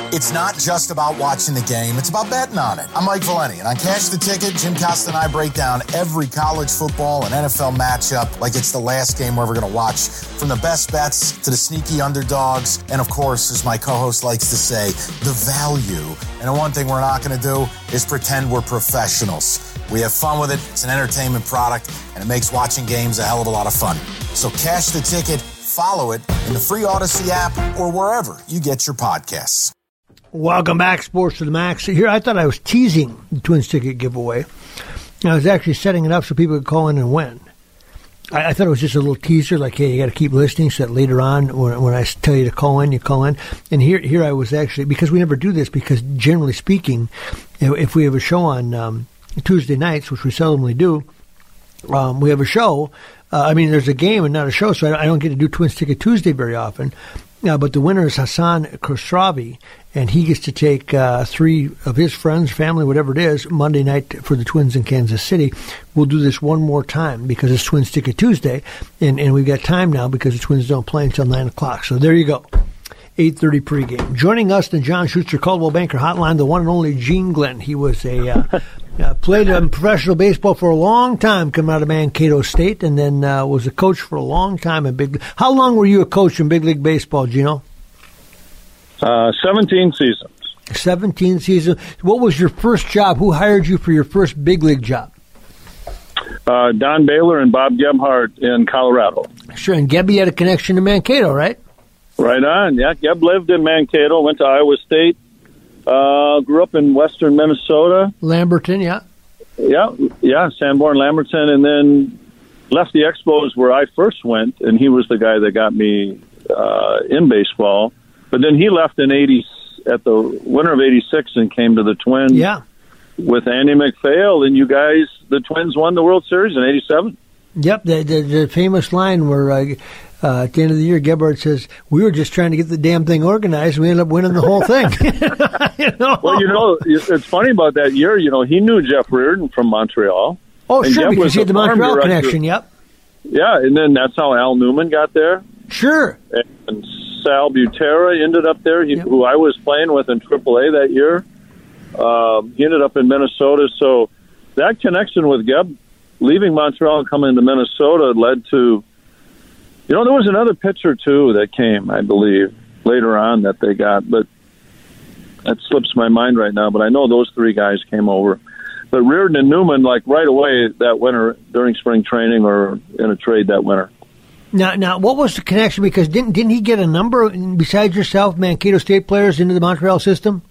It's not just about watching the game, it's about betting on it. I'm Mike Valeni, and on Cash the Ticket, Jim Costa and I break down every college football and NFL matchup like it's the last game we're ever going to watch, from the best bets to the sneaky underdogs, and of course, as my co-host likes to say, the value. And the one thing we're not going to do is pretend we're professionals. We have fun with it, it's an entertainment product, and it makes watching games a hell of a lot of fun. So Cash the Ticket, follow it in the free Odyssey app or wherever you get your podcasts. Welcome back, Sports to the Max. Here, I thought I was teasing the Twins ticket giveaway. I was actually setting it up so people could call in and win. I thought it was just a little teaser, like, hey, you got to keep listening so that later on, when I tell you to call in, you call in. And here I was actually, because we never do this, because generally speaking, if we have a show on Tuesday nights, which we seldomly do, we have a show. There's a game and not a show, so I don't get to do Twins Ticket Tuesday very often. But the winner is Hassan Khosravi, and he gets to take 3 of his friends, family, whatever it is, Monday night for the Twins in Kansas City. We'll do this one more time because it's Twins Ticket Tuesday, and we've got time now because the Twins don't play until 9 o'clock. So there you go, 8:30 pregame. Joining us, the John Schuster Caldwell Banker Hotline, the one and only Gene Glenn. He was played professional baseball for a long time, coming out of Mankato State, and then was a coach for a long time in big. How long were you a coach in big league baseball, Gino? 17 seasons. 17 seasons. What was your first job? Who hired you for your first big league job? Don Baylor and Bob Gebhardt in Colorado. Sure, and Gebby had a connection to Mankato, right? Right on, yeah. Geb lived in Mankato, went to Iowa State, grew up in western Minnesota. Lamberton, yeah. Yeah, Sanborn, Lamberton, and then left the Expos where I first went, and he was the guy that got me in baseball. But then he left in at the winter of '86 and came to the Twins. Yeah. With Andy MacPhail, and you guys, the Twins won the World Series in '87. Yep, the famous line where at the end of the year, Gebhardt says, "We were just trying to get the damn thing organized. We ended up winning the whole thing." Well, it's funny about that year. He knew Jeff Reardon from Montreal. Oh, sure, because he had the Montreal connection. Yep. Yeah, and then that's how Al Newman got there. Sure. And Sal Butera ended up there, who I was playing with in AAA that year. He ended up in Minnesota. So that connection with Geb, leaving Montreal and coming to Minnesota, led to, there was another pitcher, too, that came, I believe, later on that they got. But that slips my mind right now. But I know those 3 guys came over. But Reardon and Newman, like right away that winter during spring training or in a trade that winter. Now, what was the connection? Because didn't he get a number, besides yourself, Mankato State players into the Montreal system?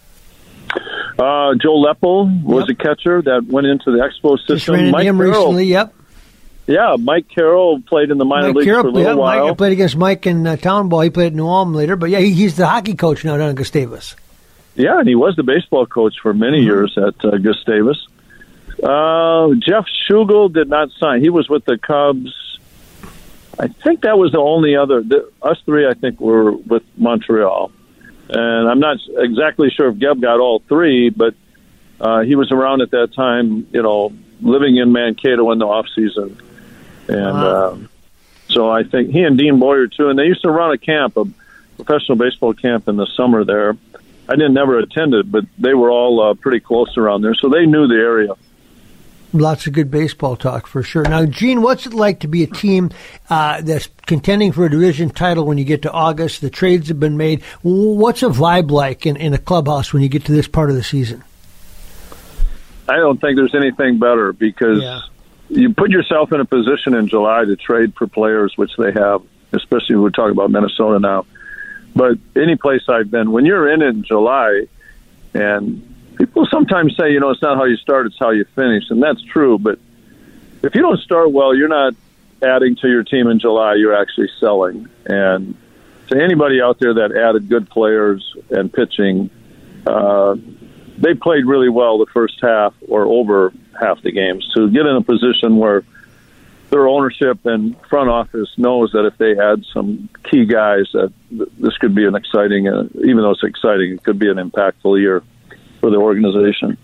Joe Lepel was a catcher that went into the Expo system. Just ran into him recently, yep. Yeah, Mike Carroll played in the minor leagues for a little while. Mike played against Mike in Town Ball. He played at New Ulm later. But, yeah, he's the hockey coach now down at Gustavus. Yeah, and he was the baseball coach for many years at Gustavus. Jeff Schugel did not sign. He was with the Cubs. I think that was the only other. Us 3, I think, were with Montreal. And I'm not exactly sure if Geb got all 3, but he was around at that time, living in Mankato in the off season. And so I think he and Dean Boyer, too. And they used to run a professional baseball camp in the summer there. I never attended, but they were all pretty close around there. So they knew the area. Lots of good baseball talk for sure. Now, Gene, what's it like to be a team that's contending for a division title when you get to August? The trades have been made. What's a vibe like in a clubhouse when you get to this part of the season? I don't think there's anything better because you put yourself in a position in July to trade for players, which they have, especially we're talking about Minnesota now. But any place I've been, when you're in July, and people sometimes say, it's not how you start, it's how you finish. And that's true. But if you don't start well, you're not adding to your team in July. You're actually selling. And to anybody out there that added good players and pitching, they played really well the first half or over half the games to get in a position where their ownership and front office knows that if they add some key guys, that this could be an exciting, even though it's exciting, it could be an impactful year for the organization.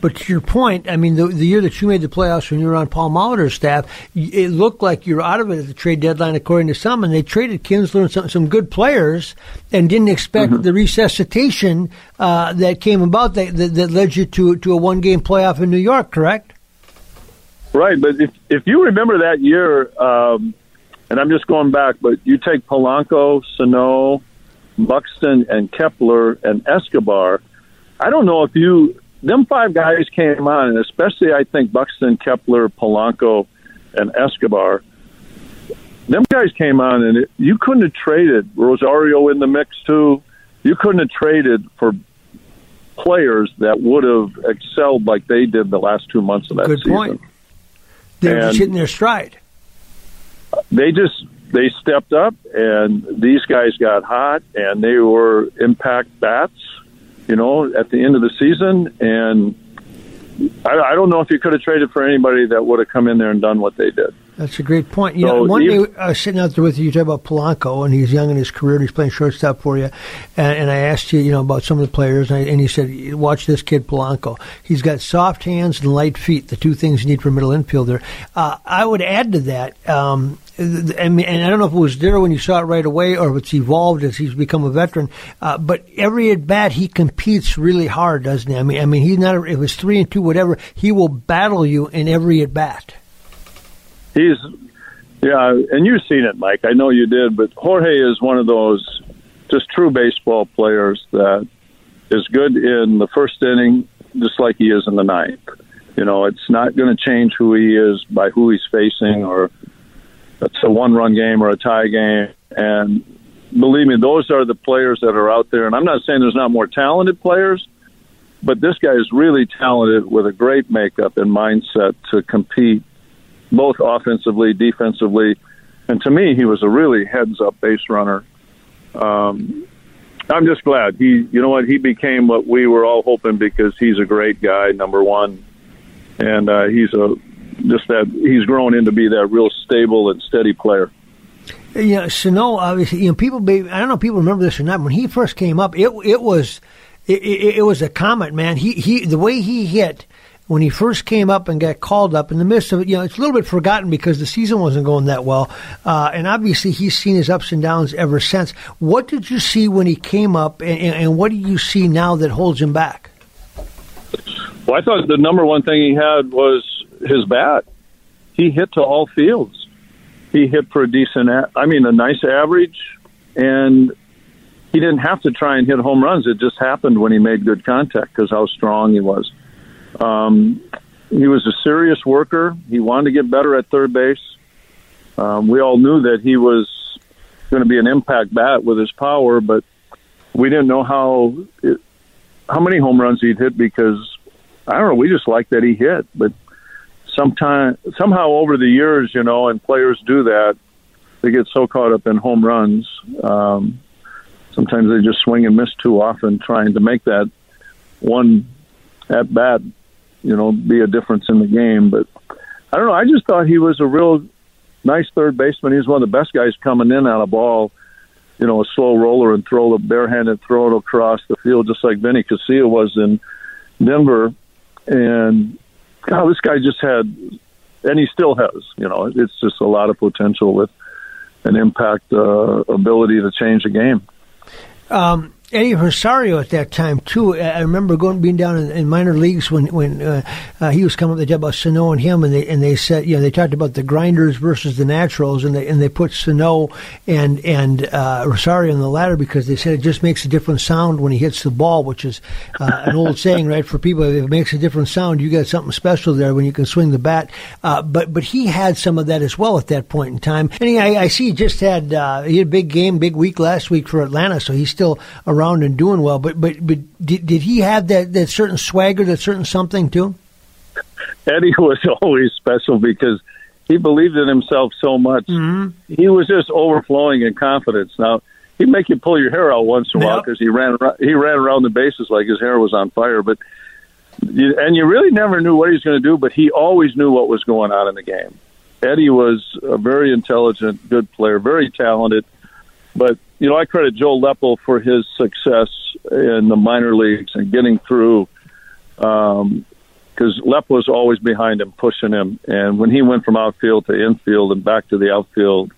But to your point, I mean, the year that you made the playoffs when you were on Paul Molitor's staff, it looked like you were out of it at the trade deadline, according to some, and they traded Kinsler and some good players and didn't expect the resuscitation that came about that led you to a one-game playoff in New York, correct? Right, but if you remember that year, and I'm just going back, but you take Polanco, Sano, Buxton, and Kepler, and Escobar, I don't know if them 5 guys came on, and especially I think Buxton, Kepler, Polanco, and Escobar, them guys came on, and you couldn't have traded Rosario in the mix too. You couldn't have traded for players that would have excelled like they did the last 2 months of that season. Good point. They were just hitting their stride. They stepped up, and these guys got hot, and they were impact bats, at the end of the season. And I don't know if you could have traded for anybody that would have come in there and done what they did. That's a great point. One day I was sitting out there with you talk about Polanco, and he's young in his career, and he's playing shortstop for you. And I asked you, about some of the players, and you said, watch this kid Polanco. He's got soft hands and light feet, the 2 things you need for a middle infielder. I would add to that, and I don't know if it was there when you saw it right away or if it's evolved as he's become a veteran, but every at-bat he competes really hard, doesn't he? I mean, he's not, if it's 3-2, whatever, he will battle you in every at-bat. And you've seen it, Mike. I know you did, but Jorge is one of those just true baseball players that is good in the first inning, just like he is in the ninth. It's not going to change who he is by who he's facing, or it's a one-run game or a tie game. And believe me, those are the players that are out there. And I'm not saying there's not more talented players, but this guy is really talented with a great makeup and mindset to compete both offensively, defensively, and to me, he was a really heads-up base runner. I'm just glad he became what we were all hoping, because he's a great guy, number one, and he's grown into be that real stable and steady player. Sano, obviously, people. I don't know if people remember this or not. When he first came up, it was a comet, man. He the way he hit. When he first came up and got called up in the midst of it, it's a little bit forgotten because the season wasn't going that well. And obviously he's seen his ups and downs ever since. What did you see when he came up, and what do you see now that holds him back? Well, I thought the number one thing he had was his bat. He hit to all fields. He hit for a nice average, and he didn't have to try and hit home runs. It just happened when he made good contact because how strong he was. He was a serious worker. He wanted to get better at third base. We all knew that he was going to be an impact bat with his power, but we didn't know how many home runs he'd hit because, I don't know, we just liked that he hit. But somehow over the years, and players do that, they get so caught up in home runs. Sometimes they just swing and miss too often trying to make that one at bat be a difference in the game. But I don't know. I just thought he was a real nice third baseman. He was one of the best guys coming in on a ball, a slow roller and barehanded throw it across the field, just like Vinny Casilla was in Denver. And God, this guy just had, and he still has, it's just a lot of potential with an impact ability to change the game. Eddie Rosario at that time too. I remember being down in minor leagues when he was coming up. They talked about Sano and him, and they said they talked about the grinders versus the naturals, and they put Sano and Rosario in the latter because they said it just makes a different sound when he hits the ball, which is an old saying, right? For people, if it makes a different sound, you got something special there when you can swing the bat. But he had some of that as well at that point in time. And I see he just had he had a big week last week for Atlanta, so he's still around and doing well, but did he have that certain swagger, that certain something too? Eddie was always special because he believed in himself so much. Mm-hmm. He was just overflowing in confidence. Now he'd make you pull your hair out once in a while because he ran around the bases like his hair was on fire. But you really never knew what he was going to do. But he always knew what was going on in the game. Eddie was a very intelligent, good player, very talented, but. I credit Joe Lepel for his success in the minor leagues and getting through. because Lepp was always behind him, pushing him. And when he went from outfield to infield and back to the outfield,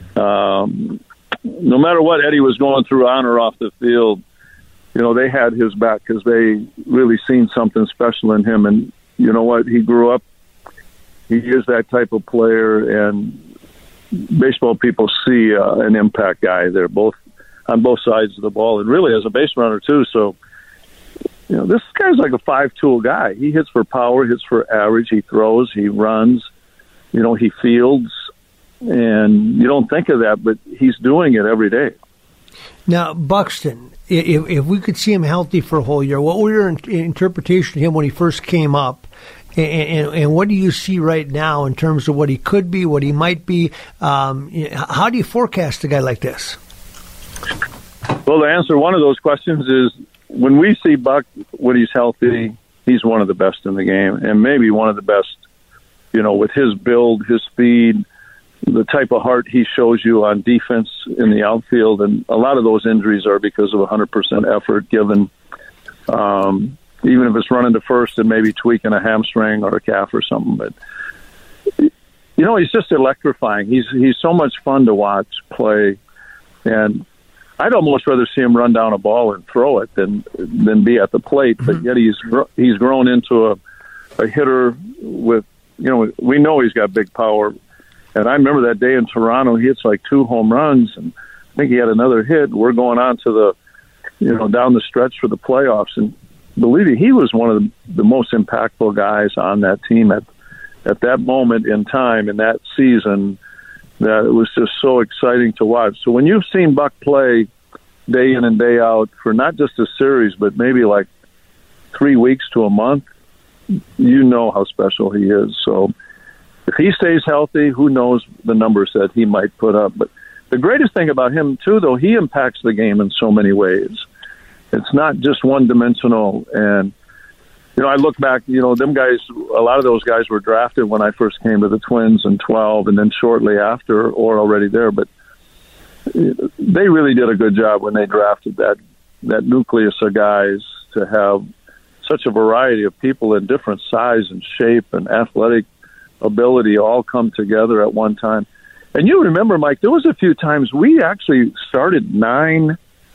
no matter what Eddie was going through on or off the field, they had his back because they really seen something special in him. And you know what? He grew up. He is that type of player, and baseball people see an impact guy there, both on both sides of the ball, and really as a base runner too. So, this guy's like a 5-tool guy. He hits for power, hits for average, he throws, he runs, he fields, and you don't think of that, but he's doing it every day. Now, Buxton, if we could see him healthy for a whole year, what were your interpretation of him when he first came up? And what do you see right now in terms of what he could be, what he might be? How do you forecast a guy like this? Well, to answer one of those questions is when we see Buck, when he's healthy, he's one of the best in the game, and maybe one of the best, with his build, his speed, the type of heart he shows you on defense in the outfield. And a lot of those injuries are because of 100% effort given, even if it's running to first and maybe tweaking a hamstring or a calf or something. But, he's just electrifying. He's so much fun to watch play. And I'd almost rather see him run down a ball and throw it than be at the plate. But yet he's grown into a hitter with, we know he's got big power. And I remember that day in Toronto, he hits like 2 home runs, and I think he had another hit. We're going on to the, down the stretch for the playoffs. And believe me, he was one of the most impactful guys on that team at that moment in time in that season, that it was just so exciting to watch. So when you've seen Buck play day in and day out for not just a series, but maybe like 3 weeks to a month, you know how special he is. So if he stays healthy, who knows the numbers that he might put up. But the greatest thing about him, too, though, he impacts the game in so many ways. It's not just one-dimensional. And, I look back, them guys, a lot of those guys were drafted when I first came to the Twins in 12 and then shortly after or already there. But they really did a good job when they drafted that nucleus of guys to have such a variety of people in different size and shape and athletic ability all come together at one time. And you remember, Mike, there was a few times we actually started 9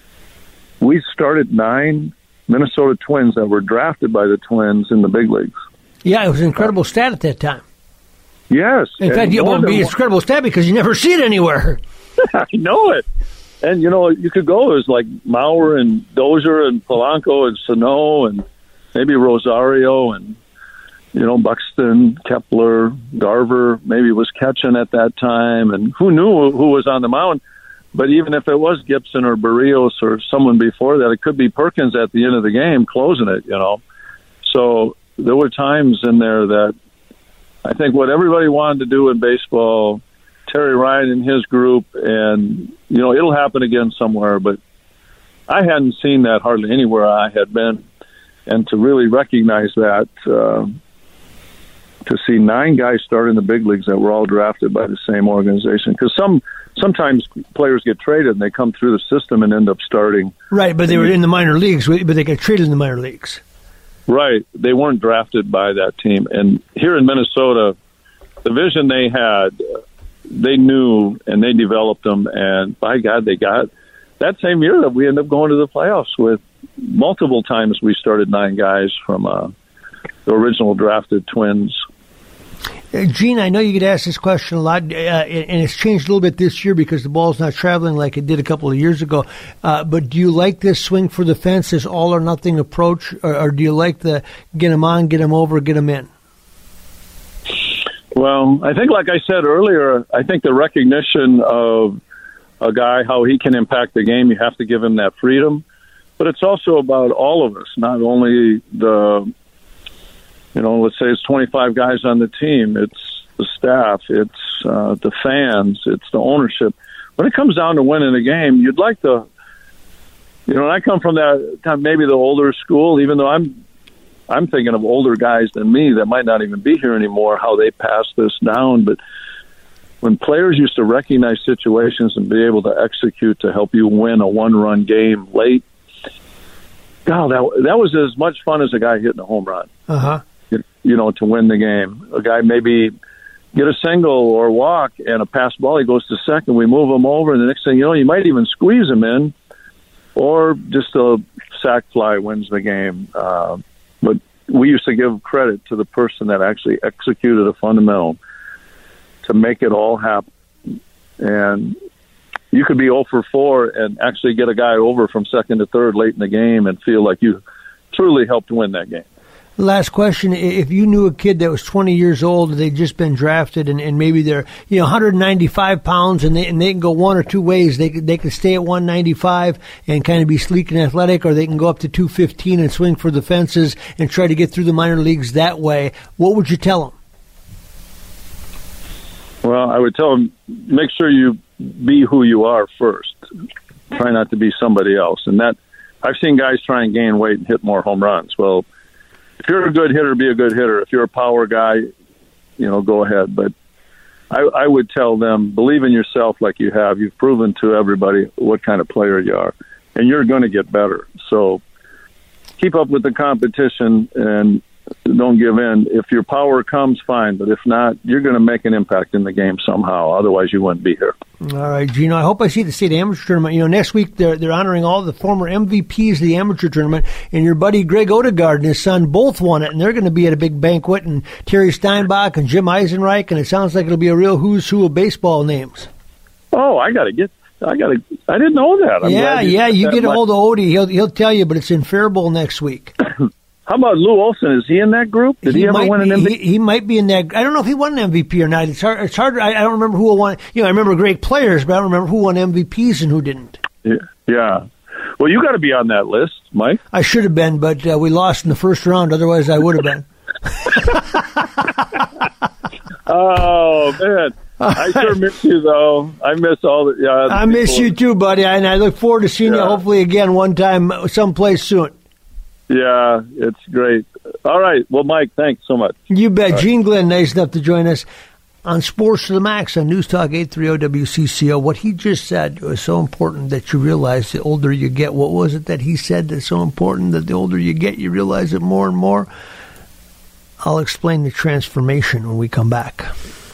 Minnesota Twins that were drafted by the Twins in the big leagues. Yeah, it was an incredible stat at that time. Yes. In fact, it would be an incredible stat because you never see it anywhere. I know it. And, you could go as like Maurer and Dozier and Polanco and Sano and maybe Rosario and, Buxton, Kepler, Garver, maybe was catching at that time. And who knew who was on the mound? But even if it was Gibson or Barrios or someone before that, it could be Perkins at the end of the game closing it, So there were times in there that I think what everybody wanted to do in baseball, Terry Ryan and his group, and, it'll happen again somewhere, but I hadn't seen that hardly anywhere I had been. And to really recognize that, to see 9 guys start in the big leagues that were all drafted by the same organization, because sometimes players get traded and they come through the system and end up starting. Right, but they were in the minor leagues, but they got traded in the minor leagues. Right, they weren't drafted by that team. And here in Minnesota, the vision they had, they knew and they developed them. And by God, they got that same year that we ended up going to the playoffs with multiple times we started 9 guys from the original drafted Twins. Gene, I know you get asked this question a lot, and it's changed a little bit this year because the ball's not traveling like it did a couple of years ago. But do you like this swing for the fence, this all-or-nothing approach, or do you like the get them on, get them over, get them in? Well, I think, like I said earlier, I think the recognition of a guy, how he can impact the game, you have to give him that freedom. But it's also about all of us, not only the, let's say it's 25 guys on the team. It's the staff. It's the fans. It's the ownership. When it comes down to winning a game, you'd like to, and I come from that kind of maybe the older school, even though I'm thinking of older guys than me that might not even be here anymore, how they pass this down. But when players used to recognize situations and be able to execute to help you win a one-run game late, God, that was as much fun as a guy hitting a home run. Uh-huh. to win the game. A guy maybe get a single or walk and a pass ball, he goes to second, we move him over, and the next thing you know, you might even squeeze him in, or just a sack fly wins the game. But we used to give credit to the person that actually executed a fundamental to make it all happen. And you could be 0 for 4 and actually get a guy over from second to third late in the game and feel like you truly helped win that game. Last question. If you knew a kid that was 20 years old, they'd just been drafted, and maybe they're 195 pounds, and they can go one or two ways. They could stay at 195 and kind of be sleek and athletic, or they can go up to 215 and swing for the fences and try to get through the minor leagues that way. What would you tell them? Well, I would tell them, make sure you be who you are first. Try not to be somebody else. And that, I've seen guys try and gain weight and hit more home runs. Well, if you're a good hitter, be a good hitter. If you're a power guy, go ahead. But I would tell them, believe in yourself like you have. You've proven to everybody what kind of player you are, and you're going to get better. So keep up with the competition and don't give in. If your power comes, fine. But if not, you're going to make an impact in the game somehow. Otherwise, you wouldn't be here. All right, Gino, I hope I see the state amateur tournament. Next week they're honoring all the former MVPs of the amateur tournament, and your buddy Greg Odegaard and his son both won it, and they're going to be at a big banquet, and Terry Steinbach and Jim Eisenreich, and it sounds like it'll be a real who's who of baseball names. Oh, I didn't know that. You get a hold of Odie. He'll tell you, but it's in Faribault next week. How about Lou Olson? Is he in that group? Did he ever win an MVP? He might be in that. I don't know if he won an MVP or not. It's hard. I don't remember who won. I remember great players, but I don't remember who won MVPs and who didn't. Yeah. Well, you got to be on that list, Mike. I should have been, but we lost in the first round. Otherwise, I would have been. Oh, man. I sure miss you, though. I miss all the. I miss you too, buddy, and I look forward to seeing you hopefully again one time, someplace soon. Yeah, it's great. All right. Well, Mike, thanks so much. You bet. Gene Glenn, nice enough to join us on Sports to the Max on News Talk 830 WCCO. What he just said was so important that you realize the older you get. What was it that he said that's so important that the older you get, you realize it more and more? I'll explain the transformation when we come back.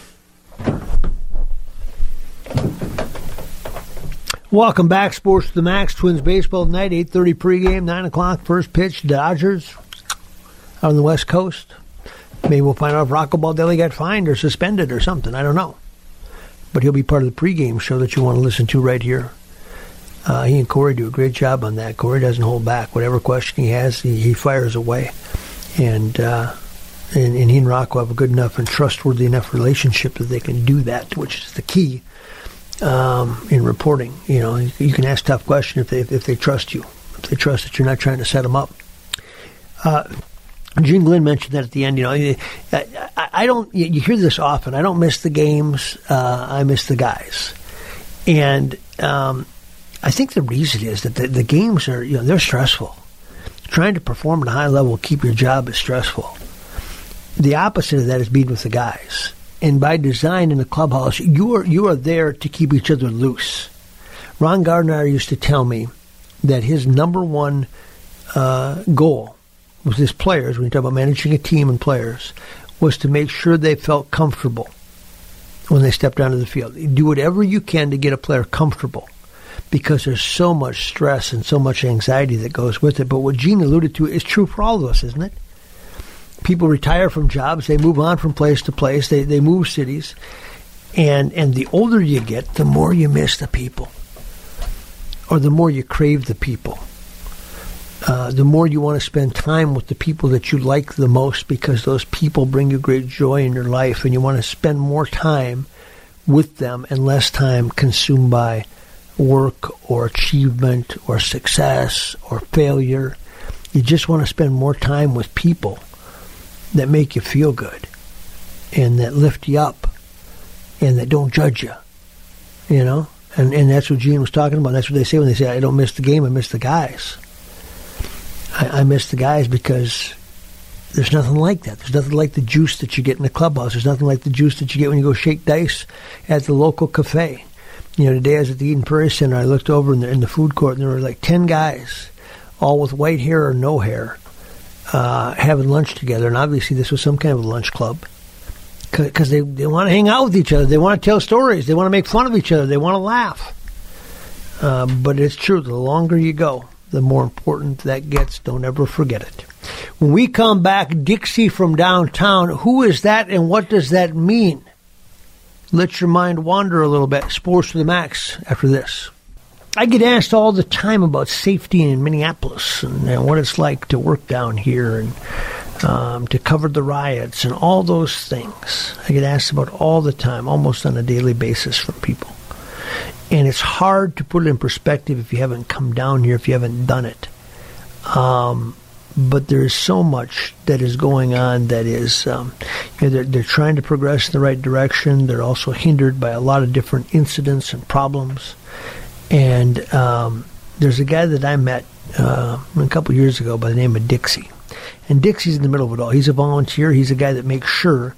Welcome back, Sports to the Max. Twins baseball tonight, 8:30 pregame, 9 o'clock first pitch. Dodgers out on the West Coast. Maybe we'll find out if Rocco Baldelli got fined or suspended or something. I don't know. But he'll be part of the pregame show that you want to listen to right here. He and Corey do a great job on that. Corey doesn't hold back. Whatever question he has, he fires away. And he and Rocco have a good enough and trustworthy enough relationship that they can do that, which is the key. In reporting, you can ask tough questions if they trust you, if they trust that you're not trying to set them up. Gene Glenn mentioned that at the end. I don't. You hear this often. I don't miss the games. I miss the guys, and I think the reason is that the games are they're stressful. Trying to perform at a high level, keep your job is stressful. The opposite of that is being with the guys. And by design in the clubhouse, you are there to keep each other loose. Ron Gardner used to tell me that his number one goal with his players, when you talk about managing a team and players, was to make sure they felt comfortable when they stepped onto the field. You do whatever you can to get a player comfortable because there's so much stress and so much anxiety that goes with it. But what Gene alluded to is true for all of us, isn't it? People retire from jobs. They move on from place to place. They move cities. And the older you get, the more you miss the people. Or the more you crave the people. The more you want to spend time with the people that you like the most because those people bring you great joy in your life. And you want to spend more time with them and less time consumed by work or achievement or success or failure. You just want to spend more time with people that make you feel good and that lift you up and that don't judge you, and that's what Gene was talking about. That's what they say when they say, I don't miss the game, I miss the guys. I miss the guys because there's nothing like that. There's nothing like the juice that you get in the clubhouse. There's nothing like the juice that you get when you go shake dice at the local cafe. Today I was at the Eden Prairie Center. I looked over in the food court and there were like 10 guys, all with white hair or no hair, having lunch together, and obviously this was some kind of a lunch club, because they want to hang out with each other. They want to tell stories. They want to make fun of each other. They want to laugh. But it's true. The longer you go, the more important that gets. Don't ever forget it. When we come back, Dixie from downtown, who is that and what does that mean? Let your mind wander a little bit. Sports to the Max after this. I get asked all the time about safety in Minneapolis and what it's like to work down here and to cover the riots and all those things. I get asked about all the time, almost on a daily basis from people. And it's hard to put it in perspective if you haven't come down here, if you haven't done it. But there is so much that is going on that is, they're trying to progress in the right direction. They're also hindered by a lot of different incidents and problems. And there's a guy that I met a couple years ago by the name of Dixie. And Dixie's in the middle of it all. He's a volunteer. He's a guy that makes sure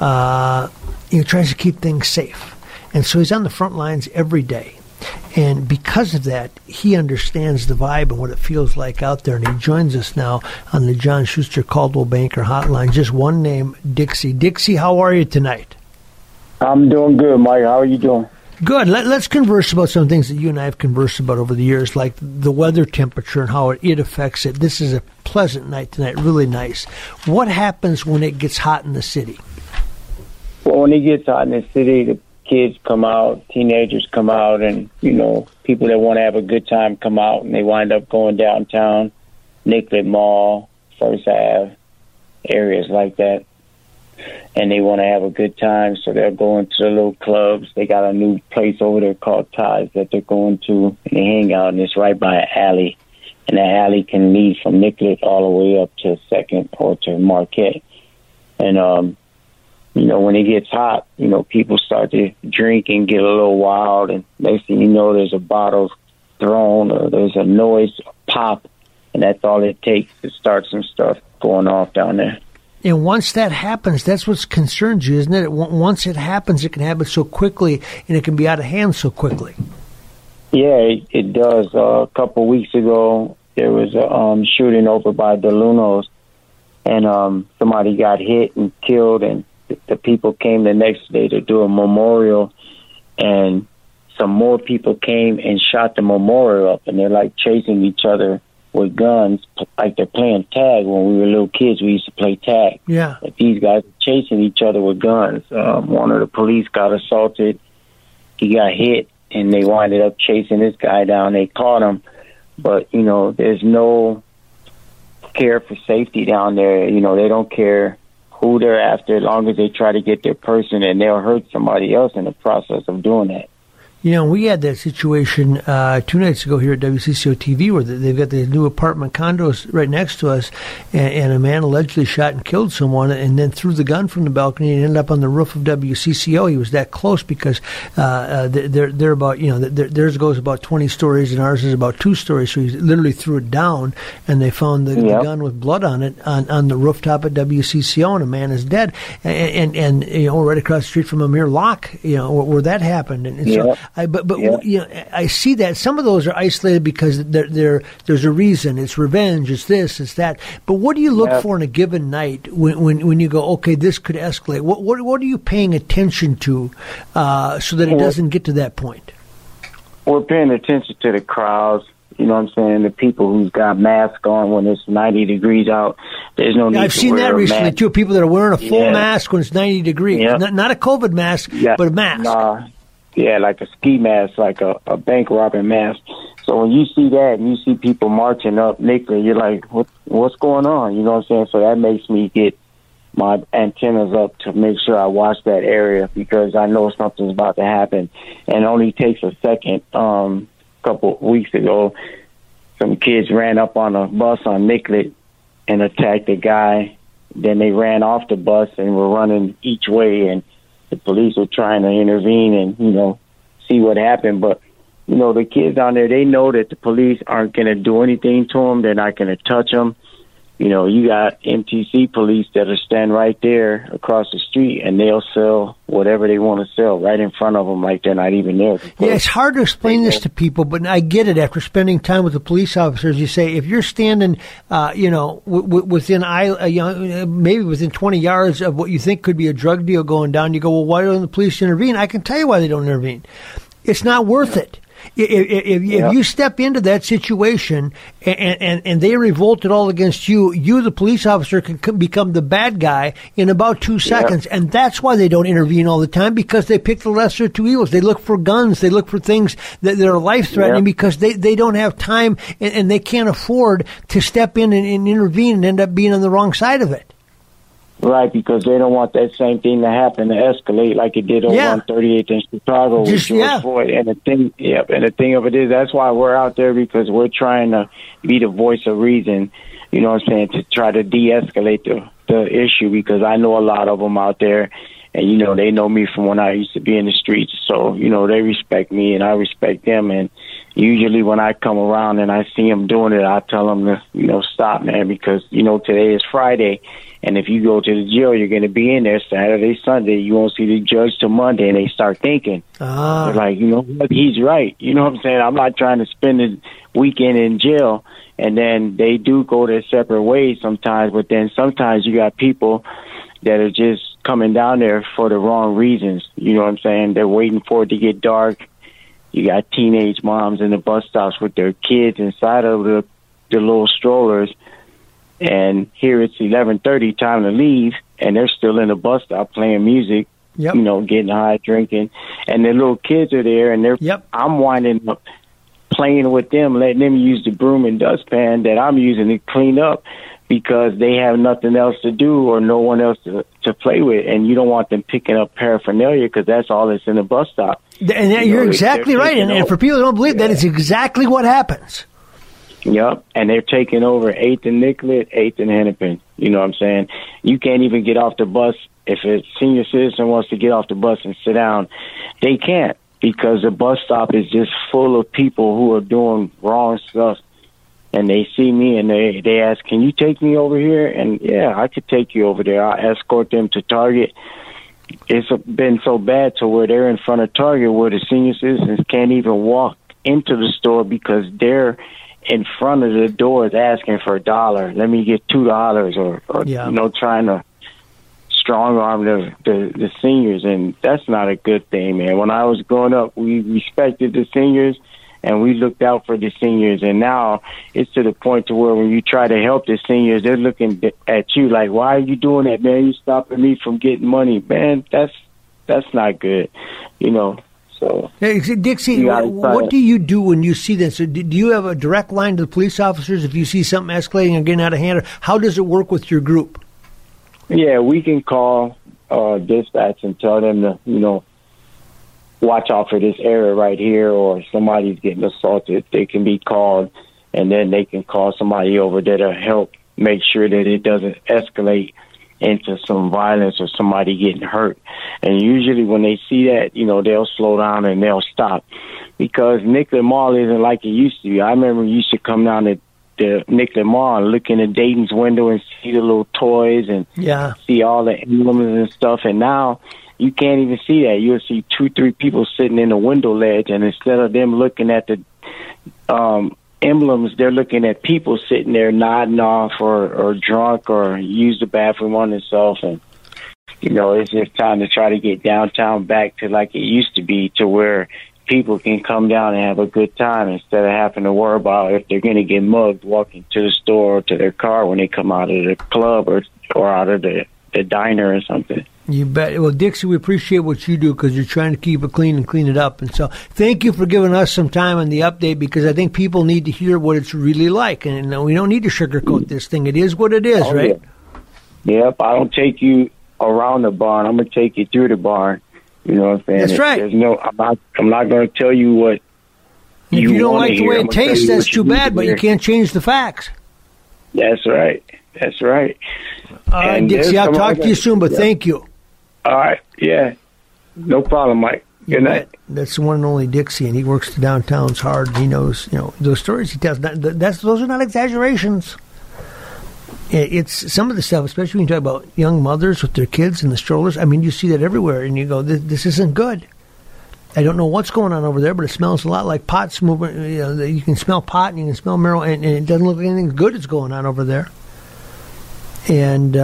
he tries to keep things safe. And so he's on the front lines every day. And because of that, he understands the vibe and what it feels like out there. And he joins us now on the John Schuster Coldwell Banker Hotline. Just one name, Dixie. Dixie, how are you tonight? I'm doing good, Mike. How are you doing? Good. Let's converse about some things that you and I have conversed about over the years, like the weather temperature and how it affects it. This is a pleasant night tonight, really nice. What happens when it gets hot in the city? Well, when it gets hot in the city, the kids come out, teenagers come out, and, people that want to have a good time come out, and they wind up going downtown, Nicollet Mall, First Ave, areas like that. And they want to have a good time, so they're going to the little clubs. They got a new place over there called Ties that they're going to, and they hang out, and it's right by an alley. And that alley can lead from Nicollet all the way up to 2nd or to Marquette. And, when it gets hot, people start to drink and get a little wild, and next thing you know, there's a bottle thrown or there's a noise, a pop, and that's all it takes to start some stuff going off down there. And once that happens, that's what concerns you, isn't it? Once it happens, it can happen so quickly, and it can be out of hand so quickly. Yeah, it does. A couple weeks ago, there was a shooting over by DeLuno's, and somebody got hit and killed, and the people came the next day to do a memorial, and some more people came and shot the memorial up, and they're like chasing each other with guns, like they're playing tag. When we were little kids, we used to play tag. Yeah. But these guys are chasing each other with guns. One of the police got assaulted. He got hit, and they winded up chasing this guy down. They caught him. But, there's no care for safety down there. They don't care who they're after as long as they try to get their person, and they'll hurt somebody else in the process of doing that. We had that situation 2 nights ago here at WCCO TV where they've got the new apartment condos right next to us, and a man allegedly shot and killed someone and then threw the gun from the balcony and ended up on the roof of WCCO. He was that close because they're about, theirs goes about 20 stories and ours is about 2 stories, so he literally threw it down, and they found the gun with blood on it on the rooftop at WCCO, and a man is dead. And right across the street from Amir Locke, where that happened. And so I see that some of those are isolated because there's a reason. It's revenge. It's this. It's that. But what do you look for in a given night when you go, okay, this could escalate? What are you paying attention to so that it doesn't get to that point? We're paying attention to the crowds. You know what I'm saying? The people who's got masks on when it's 90 degrees out. There's no need I've seen that recently too. People that are wearing a full mask when it's 90 degrees. Yeah. Not a COVID mask, but a mask. Yeah, like a ski mask, like a bank robbing mask. So when you see that and you see people marching up Nicollet, you're like, what's going on? You know what I'm saying? So that makes me get my antennas up to make sure I watch that area because I know something's about to happen. And it only takes a second. A couple of weeks ago, some kids ran up on a bus on Nicollet and attacked a guy. Then they ran off the bus and were running each way, and the police were trying to intervene and, see what happened. But, the kids down there, they know that the police aren't going to do anything to them. They're not going to touch them. You know, you got MTC police that are standing right there across the street, and they'll sell whatever they want to sell right in front of them like they're not even there. Yeah, it's hard to explain this to people, but I get it. After spending time with the police officers, you say, if you're standing, within, maybe within 20 yards of what you think could be a drug deal going down, you go, well, why don't the police intervene? I can tell you why they don't intervene. It's not worth it. If you step into that situation and they revolt it all against you, the police officer, can become the bad guy in about 2 seconds. And that's why they don't intervene all the time, because they pick the lesser of two evils. They look for guns. They look for things that are life-threatening because they don't have time and they can't afford to step in and intervene and end up being on the wrong side of it. Right, because they don't want that same thing to happen, to escalate like it did over on 38th in Chicago with George Floyd. And the thing of it is, that's why we're out there, because we're trying to be the voice of reason, you know what I'm saying, to try to de-escalate the issue, because I know a lot of them out there, and, you know, they know me from when I used to be in the streets. So, you know, they respect me and I respect them. And usually when I come around and I see them doing it, I tell them to, you know, stop, man, because, you know, today is Friday. And if you go to the jail, you're going to be in there Saturday, Sunday. You won't see the judge till Monday, and they start thinking. They're like, you know what, he's right. You know what I'm saying? I'm not trying to spend the weekend in jail. And then they do go their separate ways sometimes. But then sometimes you got people that are just coming down there for the wrong reasons. You know what I'm saying? They're waiting for it to get dark. You got teenage moms in the bus stops with their kids inside of the little strollers. And here it's 11:30, time to leave, and they're still in the bus stop playing music, you know, getting high, drinking, and their little kids are there, and I'm winding up playing with them, letting them use the broom and dustpan that I'm using to clean up, because they have nothing else to do or no one else to play with, and you don't want them picking up paraphernalia, because that's all that's in the bus stop. And you're exactly right, and for people who don't believe that, it's exactly what happens. Yep, and they're taking over 8th and Nicollet, 8th and Hennepin. You know what I'm saying? You can't even get off the bus. If a senior citizen wants to get off the bus and sit down, they can't, because the bus stop is just full of people who are doing wrong stuff. And they see me and they ask, can you take me over here? And, yeah, I could take you over there. I'll escort them to Target. It's been so bad to where they're in front of Target where the senior citizens can't even walk into the store, because they're in front of the doors asking for $1. Let me get $2, or you know, trying to strong arm the seniors, and that's not a good thing, man. When I was growing up, we respected the seniors and we looked out for the seniors, and now it's to the point to where when you try to help the seniors, they're looking at you like, why are you doing that, man? You stopping me from getting money, man. That's not good, you know. So, hey, Dixie, what do you do when you see this? Do you have a direct line to the police officers if you see something escalating and getting out of hand? Or how does it work with your group? Yeah, we can call dispatch and tell them to, you know, watch out for this area right here, or somebody's getting assaulted. They can be called, and then they can call somebody over there to help make sure that it doesn't escalate into some violence or somebody getting hurt. And usually when they see that, you know, they'll slow down and they'll stop, because Nicollet Mall isn't like it used to be. I remember you used to come down to the Nicollet Mall and look in the Dayton's window and see the little toys and see all the emblems and stuff. And now you can't even see that. You'll see 2-3 people sitting in the window ledge, and instead of them looking at the emblems, they're looking at people sitting there nodding off or drunk or use the bathroom on themselves. And, you know, it's just time to try to get downtown back to like it used to be, to where people can come down and have a good time instead of having to worry about if they're going to get mugged walking to the store or to their car when they come out of the club or out of the diner or something. You bet. Well, Dixie, we appreciate what you do, because you're trying to keep it clean and clean it up. And so thank you for giving us some time on the update, because I think people need to hear what it's really like. And we don't need to sugarcoat this thing. It is what it is, right? Yeah. Yep. I don't take you around the barn. I'm going to take you through the barn. You know what I'm saying? That's right. I'm not going to tell you what if you don't like the way it tastes, that's too bad, but you can't change the facts. That's right. That's right. Dixie, I'll talk to you soon, but thank you. All right. Yeah. No problem, Mike. Good night. That's the one and only Dixie, and he works the downtowns hard. He knows, you know, those stories he tells. Those are not exaggerations. It's some of the stuff, especially when you talk about young mothers with their kids and the strollers. I mean, you see that everywhere, and you go, this isn't good. I don't know what's going on over there, but it smells a lot like pot smoke. You can smell pot and you can smell marijuana, and it doesn't look like anything good is going on over there. And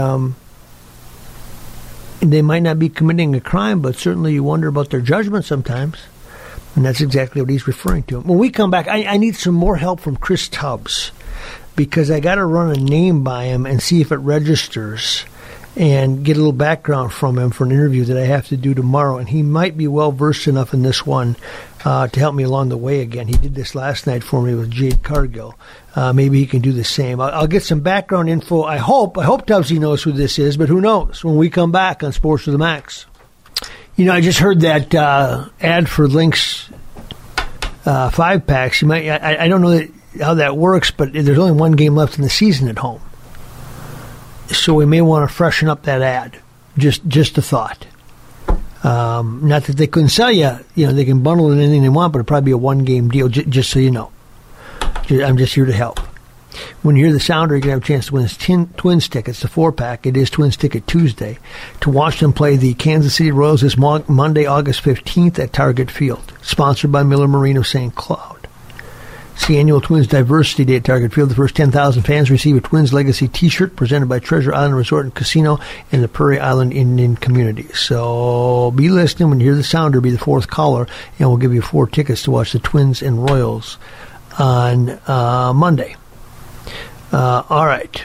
they might not be committing a crime, but certainly you wonder about their judgment sometimes. And that's exactly what he's referring to. When we come back, I need some more help from Chris Tubbs, because I got to run a name by him and see if it registers and get a little background from him for an interview that I have to do tomorrow. And he might be well-versed enough in this one to help me along the way again. He did this last night for me with Jade Cargill. Maybe he can do the same. I'll get some background info. I hope Tubbsy knows who this is, but who knows when we come back on Sports to the Max. I just heard that ad for Lynx 5-packs. I don't know how that works, but there's only one game left in the season at home. So we may want to freshen up that ad. Just a thought. Not that they couldn't sell you. They can bundle it anything they want, but it'll probably be a one-game deal, just so you know. I'm just here to help. When you hear the sounder, you're going to have a chance to win Twins tickets, the 4-pack. It is Twins Ticket Tuesday, to watch them play the Kansas City Royals this Monday, August 15th at Target Field. Sponsored by Miller Marine of St. Cloud. It's the annual Twins Diversity Day at Target Field. The first 10,000 fans receive a Twins Legacy T-shirt presented by Treasure Island Resort and Casino in the Prairie Island Indian community. So be listening. When you hear the sounder, be the fourth caller, and we'll give you 4 tickets to watch the Twins and Royals on Monday. All right.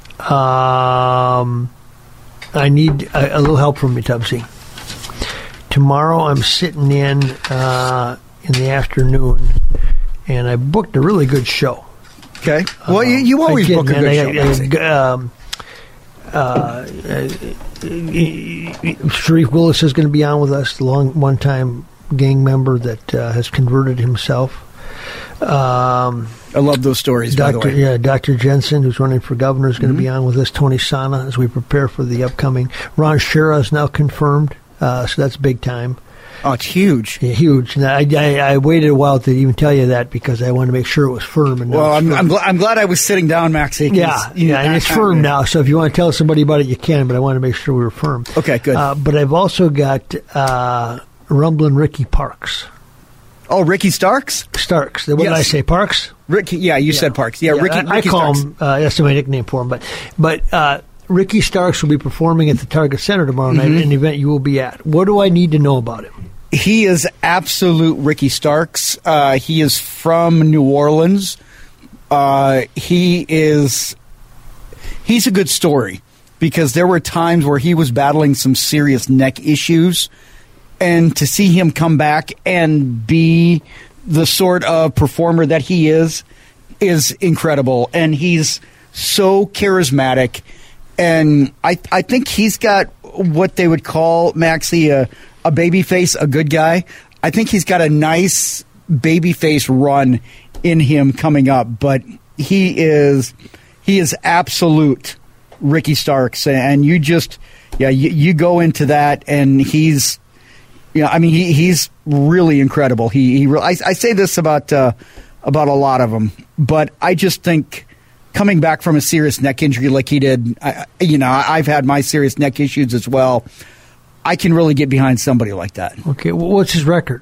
I need a little help from you, Tubbsy. Tomorrow I'm sitting in the afternoon, and I booked a really good show. Okay. Well, you always book a good show. Sharif Willis is going to be on with us, the one-time gang member that has converted himself. I love those stories, by the way. Yeah, Dr. Jensen, who's running for governor, is going to be on with us. Tony Sana, as we prepare for the upcoming. Ron Shera is now confirmed, so that's big time. Oh, it's huge. Yeah, huge. Now, I waited a while to even tell you that because I wanted to make sure it was firm. And well, I'm glad I was sitting down, Maxie. Yeah, and it's firm now. So if you want to tell somebody about it, you can. But I wanted to make sure we were firm. Okay, good. But I've also got Rumblin' Ricky Parks. Oh, Ricky Starks? Starks. What did I say? Parks? Ricky. Yeah, you said Parks. Yeah, Ricky. I call Starks. Him. That's my nickname for him. But Ricky Starks will be performing at the Target Center tomorrow night at an event you will be at. What do I need to know about him? He is absolute Ricky Starks. He is from New Orleans. He's a good story because there were times where he was battling some serious neck issues, and to see him come back and be the sort of performer that he is incredible. And he's so charismatic. And I think he's got what they would call, Maxie, a baby face, a good guy. I think he's got a nice baby face run in him coming up. But he is absolute Ricky Starks. And you go into that, and he's really incredible. I say this about a lot of them, but I just think coming back from a serious neck injury like he did, I've had my serious neck issues as well. I can really get behind somebody like that. Okay, well, what's his record?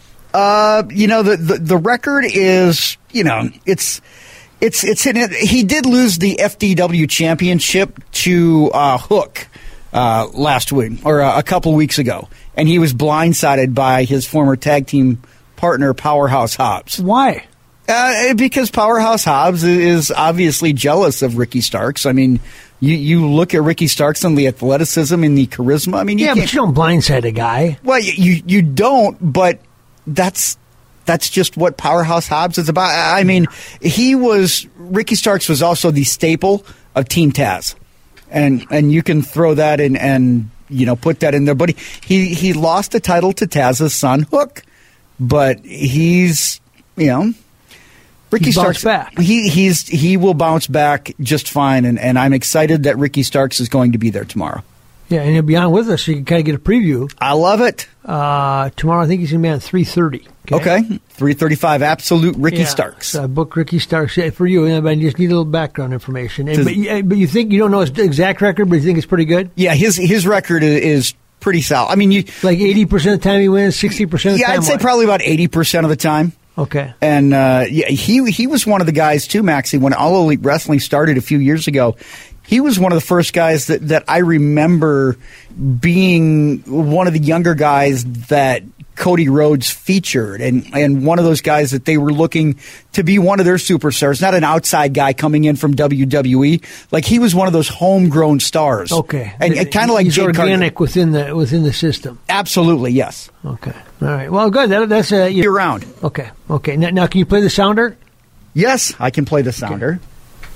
The record is, it's in it. He did lose the FDW championship to Hook last week or a couple weeks ago. And he was blindsided by his former tag team partner, Powerhouse Hobbs. Why? Because Powerhouse Hobbs is obviously jealous of Ricky Starks. I mean, you look at Ricky Starks and the athleticism and the charisma. I mean, but you don't blindside a guy. Well, you don't, but that's just what Powerhouse Hobbs is about. I mean, Ricky Starks was also the staple of Team Taz. And you can throw that in and put that in there. But he lost the title to Taz's son, Hook. But he's, Ricky Starks back. He will bounce back just fine. And I'm excited that Ricky Starks is going to be there tomorrow. Yeah, and he'll be on with us, so you can kind of get a preview. I love it. Tomorrow, I think he's going to be on 3:30. Okay. 3:35, Absolute Ricky Starks. Book Ricky Starks. For you, but you just need a little background information. But you think, you don't know his exact record, but you think it's pretty good? Yeah, his record is pretty solid. I mean, like 80% of the time he wins, 60% of the time? Yeah, I'd say probably about 80% of the time. Okay. And he was one of the guys, too, Maxie, when All Elite Wrestling started a few years ago. He was one of the first guys that I remember being one of the younger guys that Cody Rhodes featured, and one of those guys that they were looking to be one of their superstars, not an outside guy coming in from WWE. Like, he was one of those homegrown stars. Okay. And kind of like he's Jade organic Cargill. within the system. Absolutely, yes. Okay. All right. Well, good. That's year round. Okay. Now, can you play the sounder? Yes, I can play the sounder. Okay.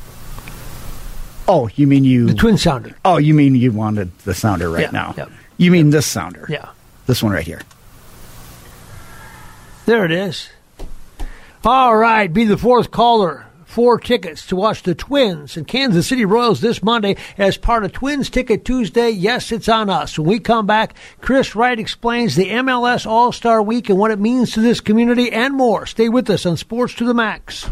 Oh, you mean the twin sounder? Oh, you mean you wanted the sounder right now? Yep. You mean this sounder? Yeah. This one right here. There it is. All right, be the fourth caller. 4 tickets to watch the Twins and Kansas City Royals this Monday as part of Twins Ticket Tuesday. Yes, it's on us. When we come back, Chris Wright explains the MLS All-Star Week and what it means to this community and more. Stay with us on Sports to the Max.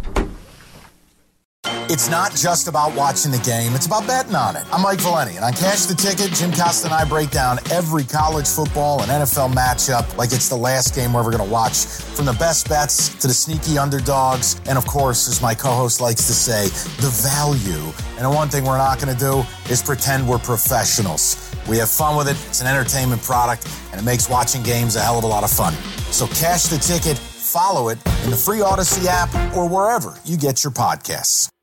It's not just about watching the game, it's about betting on it. I'm Mike Valeni, and on Cash the Ticket, Jim Costa and I break down every college football and NFL matchup like it's the last game we're ever going to watch, from the best bets to the sneaky underdogs, and of course, as my co-host likes to say, the value. And the one thing we're not going to do is pretend we're professionals. We have fun with it, it's an entertainment product, and it makes watching games a hell of a lot of fun. So Cash the Ticket, follow it in the free Odyssey app or wherever you get your podcasts.